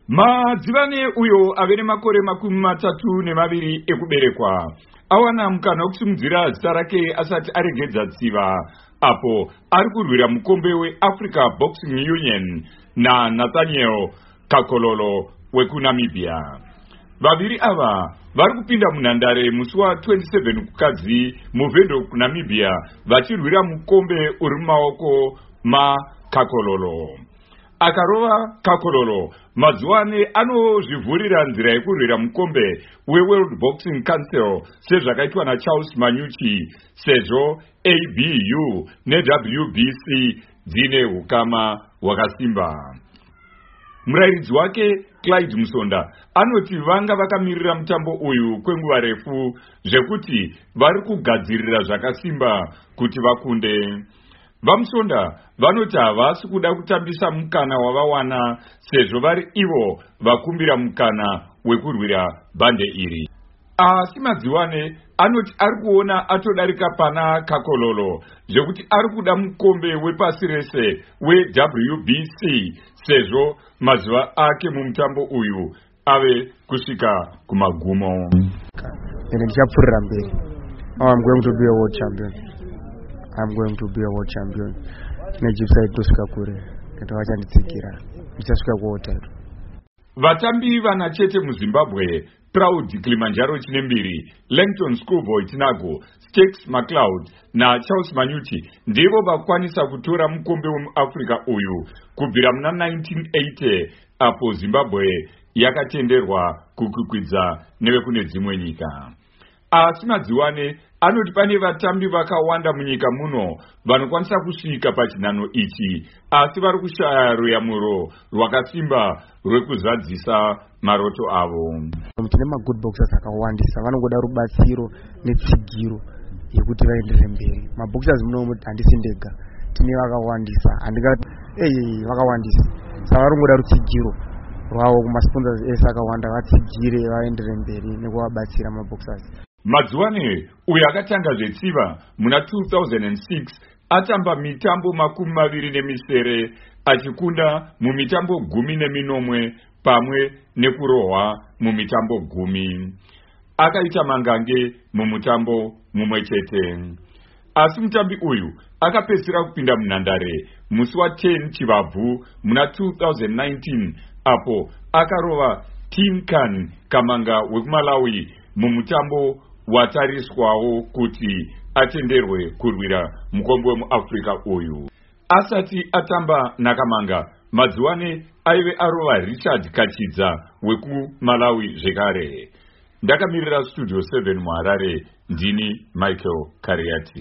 Madzivane uyo avene makore 32 ekuberekwa awana mukana wekusimudzira zita rake asati aregedza tsiva apo ari kurwira mukombe weAfrica Boxing Union naNathaniel Kakololo wekuNamibia. Vaviri ava vari kupinda munhandare musi wa27 kukadzi muVendo kuNamibia vachirwira mukombe uri mumaoko maKakololo. Akarova Kakololo, mazuwane anozvivhurira nzira yekurwira mukombe weWorld Boxing Council sezvakaitwa naCharles Manyuchi, sezvo ABU neWBC dzine hukama hwakasimba. Murairidzi wake Clyde Musonda anoti vanga vakamirira mutambo uyu kwenguva refu zvekuti vari kugadzirira zvakasimba kuti vakunde. Vamusonda vanoti havasi kuda kutambisa mukana wavawana sezvo vari ivo vakumbira mukana wekurwira bhande iri. Asi Madziwane anoti ari kuona atodarika pana Kakololo zvekuti ari kuda mukombe wepasi rese weWBC sezvo mazuva ake mumutambo uyu ave kusvika kumagumo. I'm going to be a world champion. Nejipside tusika kure. Nitawacha nitsikira. Nichasvika kuota. Vatambi vana chete muZimbabwe, Proud Kilimanjaro Chinembiri, Langton Schoolboy Tinago, Stakes McLeod na Charles Manyuchi ndivo vakwanisa kutora mukombe wemuAfrica uyu kubvira muna 1980 apo Zimbabwe yakatenderwa kukwikwidzwa nevekune dzimwe nyika. Asi Madziwane anoti pane vatambi vakawanda munyika muno vanokwanisa kusvika pachinhano ichi, asi vari kushaya ruyamuro rwakasimba rwekuzadzisa maroto avo. Tine magood boxers akawandisa, vanongoda rubatsiro netsigiro yekuti vaenderere mberi. Maboxers muno handisi ndega, tine vakawandisa, vakawandisa. Saka varongoda rutsigiro rwavo kumasponsors ese akawanda vatsigire vaenderere mberi nekuvabatsira maboxers. Madziwane uyu akatanga zvetsiva muna 2006 atamba mitambo 27 achikunda mumitambo 19 pamwe nekurohwa mumitambo 10. Akaita mangange mumutambo mumwe chete. Asi mutambi uyu akapedzisira kupinda munhandare musi wa10 Chivabvu muna 2019 apo akarova Tinkan Kamanga wekuMalawi mumutambo watariswawo kuti atenderwe kurwira mukombe wemuAfrica uyu. Asati atamba naKamanga, Madziwane aive arova Richard Kachidza wekuMalawi zvekare. Ndakamirira Studio 7 muHarare, ndini Michael Kariati.